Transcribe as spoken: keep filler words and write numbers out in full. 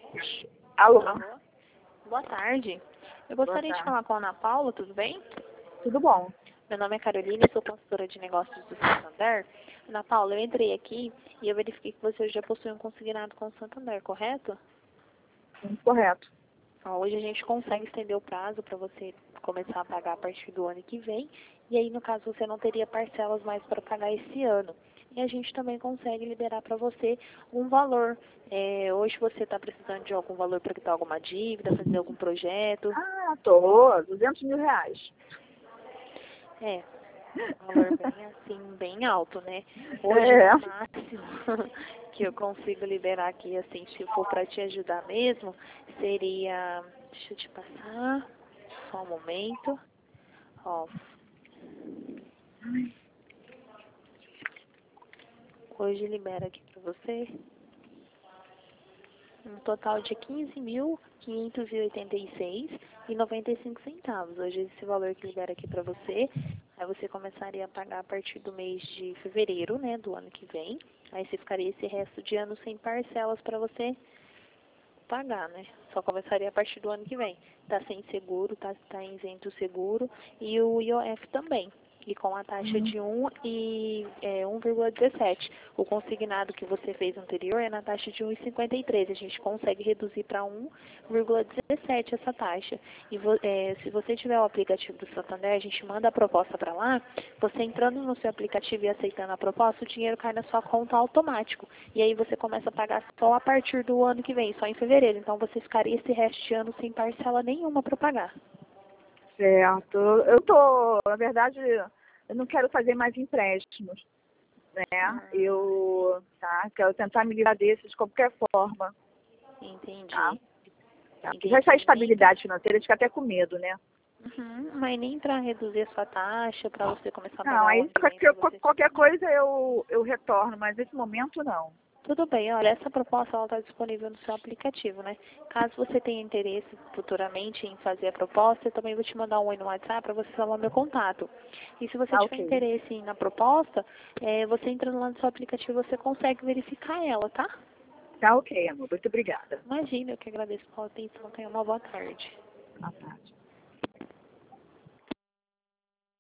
Alô? Alô? Boa tarde. Eu Boa gostaria de tarde. falar com a Ana Paula, tudo bem? Tudo bom? Meu nome é Carolina, eu sou consultora de negócios do Santander. Ana Paula, eu entrei aqui e eu verifiquei que você já possui um consignado com o Santander, correto? Muito correto. Ó, hoje a gente consegue estender o prazo para você começar a pagar a partir do ano que vem. E aí, no caso, você não teria parcelas mais para pagar esse ano. E a gente também consegue liberar para você um valor. É, hoje você está precisando de algum valor para quitar alguma dívida, fazer algum projeto. Ah, tô. duzentos mil reais. É, um valor bem assim, bem alto, né? Hoje É. o máximo que eu consigo liberar aqui, assim, se for para te ajudar mesmo, seria. Deixa eu te passar, só um momento. Ó, hoje libera aqui para você um total de quinze mil quinhentos e oitenta e seis reais e noventa e cinco centavos. Hoje esse valor que libera aqui para você, aí você começaria a pagar a partir do mês de fevereiro, né, do ano que vem. Aí você ficaria esse resto de ano sem parcelas para você pagar, né? Só começaria a partir do ano que vem. Tá sem seguro, tá, tá isento o seguro e o I O F também. E com a taxa Hum. de um e é, um vírgula dezessete. O consignado que você fez anterior é na taxa de um vírgula cinquenta e três. A gente consegue reduzir para um vírgula dezessete essa taxa. E vo, é, se você tiver o aplicativo do Santander, a gente manda a proposta para lá. Você entrando no seu aplicativo e aceitando a proposta, o dinheiro cai na sua conta automático. E aí você começa a pagar só a partir do ano que vem, só em fevereiro. Então você ficaria esse resto de ano sem parcela nenhuma para pagar. Certo. Eu tô, na verdade, eu não quero fazer mais empréstimos, né? Hum, Eu, tá? Quero tentar me livrar desses de qualquer forma, tá? entendi. Tá? Porque já essa Entendi. Nem pra, estabilidade financeira, fica até com medo, né? uhum, mas nem para reduzir a sua taxa, para você começar a Não, pagar o aí ano que vem para qualquer, você. qualquer coisa eu, eu retorno, mas nesse momento não. Tudo bem, olha, essa proposta ela está disponível no seu aplicativo, né? Caso você tenha interesse futuramente em fazer a proposta, eu também vou te mandar um oi no WhatsApp para você falar meu contato. E se você Tá tiver ok. interesse na proposta, é, você entrando lá no seu aplicativo, você consegue verificar ela, tá? Tá ok, amor. Muito obrigada. Imagina, eu que agradeço pela atenção. Tenha uma boa tarde. À tarde.